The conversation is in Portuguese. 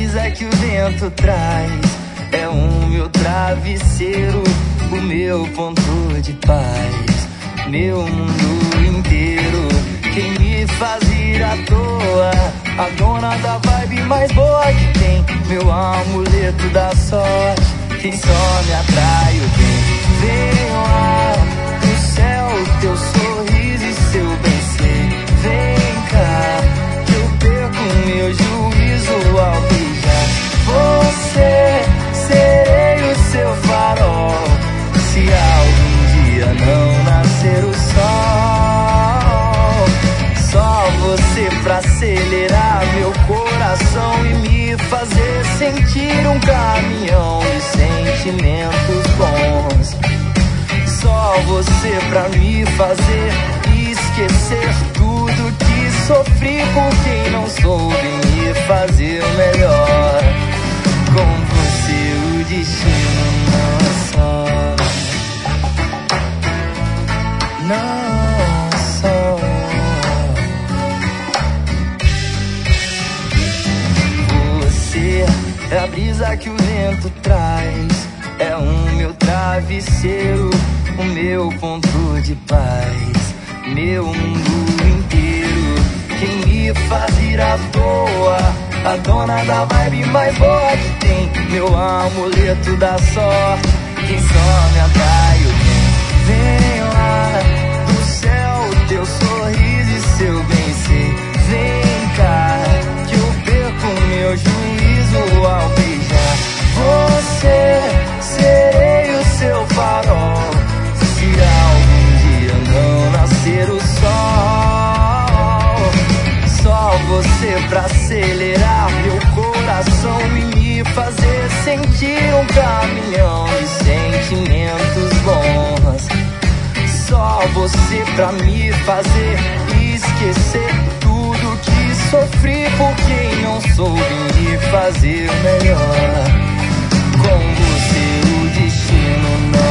brisa que o vento traz é o meu travesseiro, o meu ponto de paz, meu mundo inteiro. Quem me faz ir à toa, a dona da vibe mais boa que tem, meu amuleto da sorte, quem só me atrai o bem. Vem lá do céu, teu sorriso e seu bem ser. Vem cá, que eu perco meu juízo ao beijar você. Serei o seu farol, se algum dia não nascer o sol. Só você pra acelerar meu coração e me fazer sentir um caminhão de sentimentos bons. Só você pra me fazer esquecer tudo que sofri por quem não soube me fazer o melhor. Com você o destino não é só, não só. Você é a brisa que o vento traz, é o meu travesseiro, o meu ponto de paz, meu mundo inteiro. Quem me faz ir à toa, a dona da vibe mais boa que tem, meu amuleto da sorte, quem só me atrai o bem. Vem lá do céu, teu sorriso e seu bem ser. Vem cá, que eu perco meu juízo ao beijar você. Serei o seu farol, se algum dia não nascer o sol. Só você pra acelerar meu coração e me fazer sentir um caminhão de sentimentos bons. Só você pra me fazer esquecer tudo que sofri por quem não soube me fazer melhor. Com você o destino não